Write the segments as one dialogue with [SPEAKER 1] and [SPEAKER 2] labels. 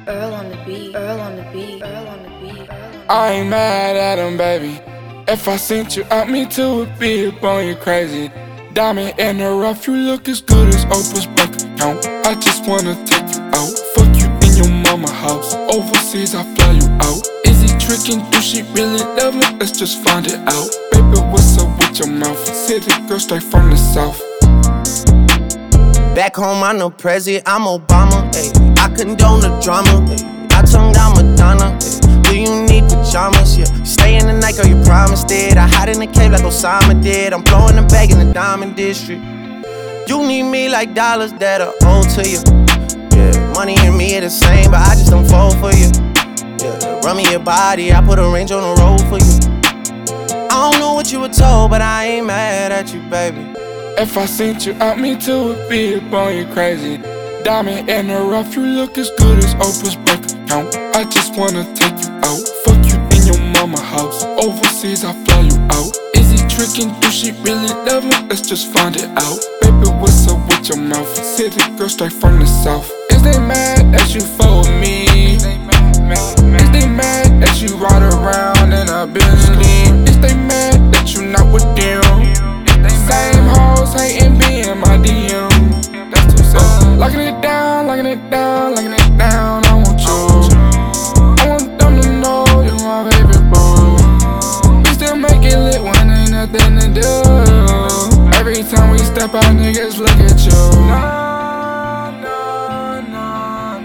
[SPEAKER 1] Earl on the beat, Earl on the beat, Earl on the beat, Earl on the beat.
[SPEAKER 2] I ain't mad at him, baby. If I sent you out, me too would be up on you crazy. Diamond in the rough, you look as good as Oprah's bank account. I just wanna take you out, fuck you in your mama house. Overseas, I fly you out. Is he tricking? Do she really love me? Let's just find it out. Baby, what's up with your mouth? City girl straight from the south.
[SPEAKER 3] Back home, I'm no president, I'm Obama. Ay. I condone the drama. Ay. I tongue down Madonna. Ay. Do you need pajamas? Yeah. Stay in the night, girl, you promised it. I hide in the cave like Osama did. I'm blowing the bag in the diamond district. You need me like dollars that are owed to you. Yeah, money and me are the same, but I just don't fall for you. Yeah, run me your body, I put a range on the road for you. I don't know what you were told, but I ain't mad at you, baby.
[SPEAKER 2] If I sent you out, me too would be up on you crazy. Diamond in the rough, you look as good as Oprah's bank account. I just wanna take you out, fuck you in your mama house. Overseas, I fly you out. Is he tricking? Do she really love me? Let's just find it out. Baby, what's up with your mouth? City girl straight from the south. Is they mad that you fuck with me? Is they mad that you ride around in a Bentley? Is they mad that you not with them? Same hoes hating me in my DM. That's too sad. Locking it down, locking it down, locking it down. I want you. I want them to know you're my baby boo. We still make it lit when ain't nothing to do. Every time we step out, niggas look at you. No, no, no,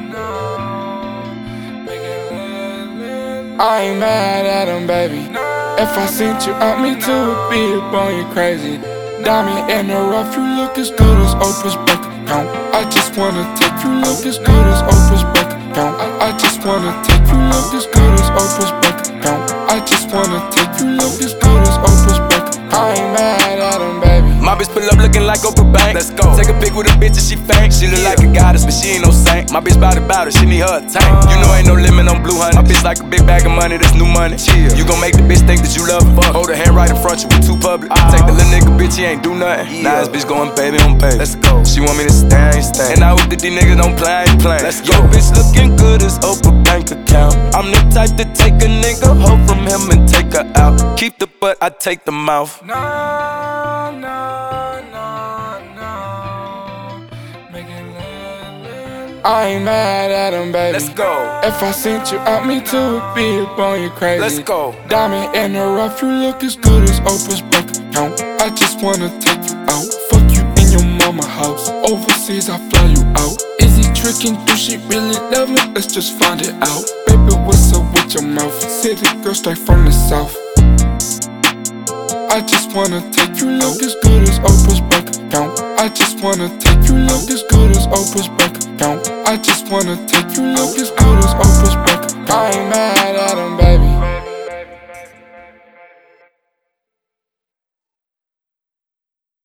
[SPEAKER 2] no. Make it lit. I ain't mad at him, baby. If I sent you out, me too would be up on you crazy. Diamond in the rough, you look as good as Oprah's bank account. I just wanna take you look as good as Oprah's bank account. I just wanna take you look as good as Oprah's bank account. I just wanna take you look as good as Oprah's bank account. I ain't mad at him, baby.
[SPEAKER 4] My bitch pull up looking like Oprah Bank. Let's go. Take a pic with a bitch and she faint. She look like a goddess, but she ain't no saint. My bitch bout it, she need her a tank. You know ain't no limit on blue honey. My bitch like a big bag of money, that's new money. Chill. You gon' make the bitch think that you love her. Fuck. Hold her hand right in front, you be too public. Take the little nigga, bitch, he ain't do nothing. Now this bitch going baby on baby. Let's go. She want me to stay, And I hope that these niggas don't play, I ain't playing. Let's go. Yo, bitch looking good as Oprah bank account. I'm the type to take a nigga hoe from him and take her out. Keep the butt, I take the mouth.
[SPEAKER 2] No, no, no, no. Make it lit. I ain't mad at him, baby.
[SPEAKER 4] Let's go.
[SPEAKER 2] If I sent you out, me too would be up on you crazy.
[SPEAKER 4] Let's go.
[SPEAKER 2] Diamond in the rough, you look as good as Oprah's bank account. I just wanna take you out, fuck you in your mama house. Overseas, I fly you out. Is he tricking? Do she really love me? Let's just find it out. Baby, what's up with your mouth? City girl straight from the south. I just wanna take you look as good as Oprah's bank account. I just wanna take you look as good as Oprah's bank account. I just wanna take you look as good as Oprah's bank account. I ain't mad at him, baby.